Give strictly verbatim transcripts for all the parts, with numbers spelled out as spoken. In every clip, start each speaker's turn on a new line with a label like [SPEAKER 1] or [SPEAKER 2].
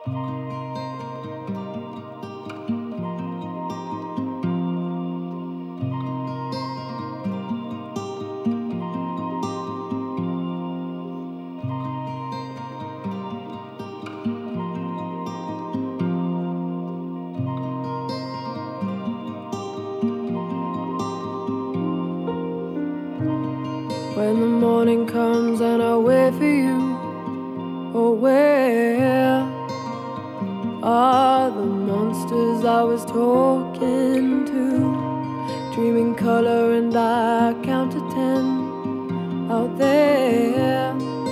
[SPEAKER 1] When the morning comes and I wait for you, oh, where are the monsters I was talking to? Dreaming color and I count to ten out there,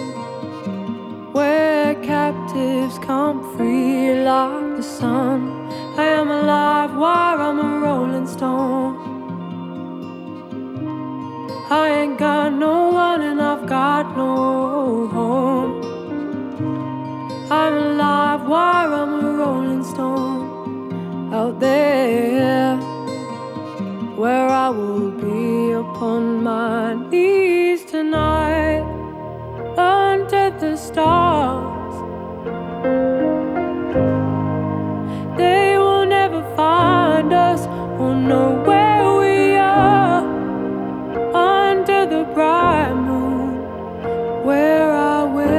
[SPEAKER 1] where captives come free like the sun. I am alive while I'm a rolling stone. I ain't got no one and I've got no home. I'm alive while I'm a rolling stone out there, where I will be upon my knees tonight under the stars. They will never find us or know where we are under the bright moon, where I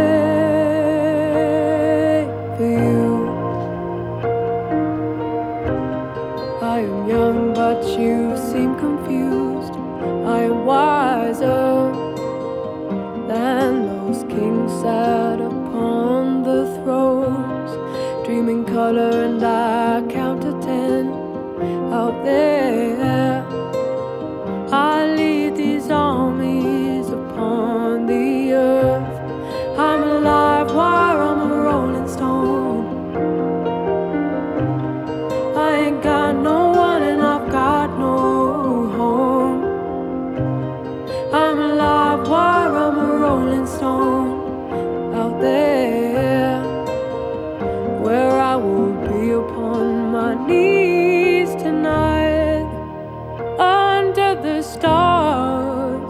[SPEAKER 1] wait for you. I am young but you seem confused. I am wiser than those kings sat upon the thrones, dreaming color and I count to ten out there. I lead these armies upon the earth. I'm alive while I'm a rolling stone. I ain't got no one and I've got no home. I'm alive while I'm a rolling stone out there, where I will be upon my knees tonight under the stars.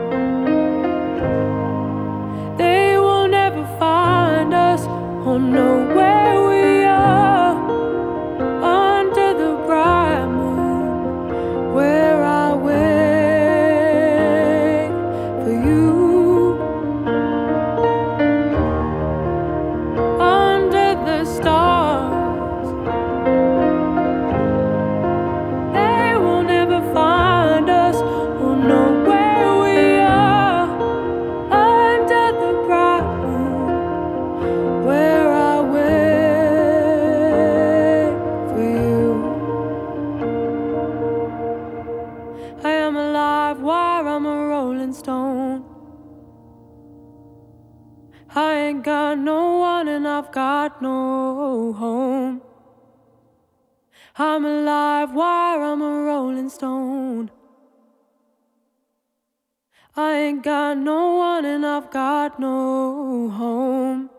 [SPEAKER 1] They will never find us or know where we are under the bright moon, where I wait for you under the stars. They will never find us or know where we are under the bright moon, where I wait for you. I am alive while I'm a rolling stone. I ain't got no one and I've got no home. I'm alive while I'm a rolling stone. I ain't got no one and I've got no home.